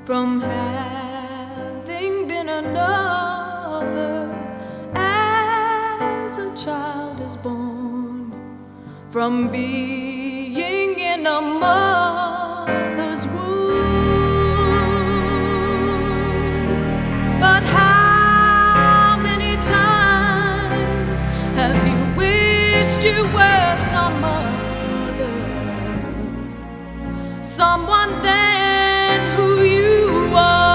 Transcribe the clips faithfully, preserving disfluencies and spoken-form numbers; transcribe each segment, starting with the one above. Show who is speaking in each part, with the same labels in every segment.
Speaker 1: from having been another. As a child is born from being in a mother's womb. But how many times have you wished you were some other, someone than who you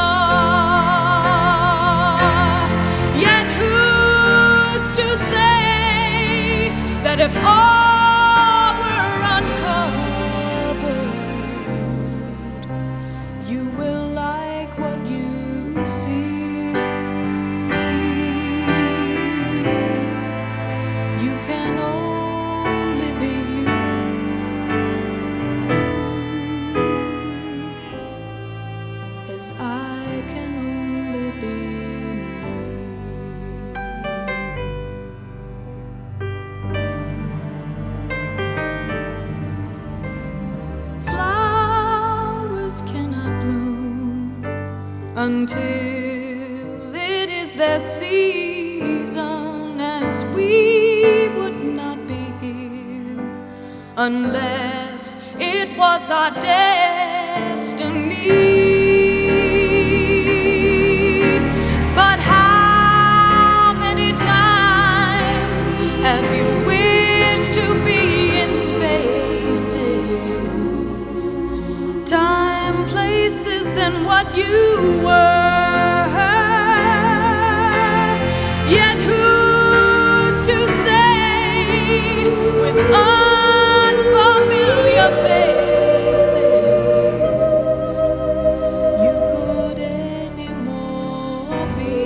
Speaker 1: are? Yet who's to say that if all were uncovered, you will like what you see? You can only be you, as I can only be me. Flowers cannot bloom until it is their season, as we would not be here unless it was our destiny. But how many times have you wished to be in spaces, time, places than what you were? Yet who's to say with unfamiliar faces you could anymore be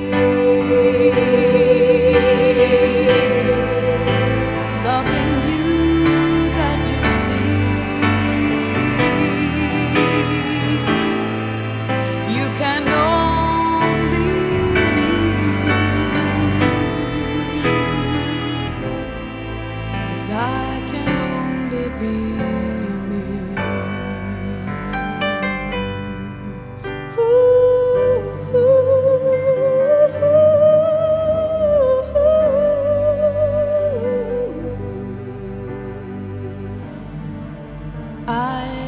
Speaker 1: loving you that you see? You can only be as I can only be me. Ooh, ooh, ooh. I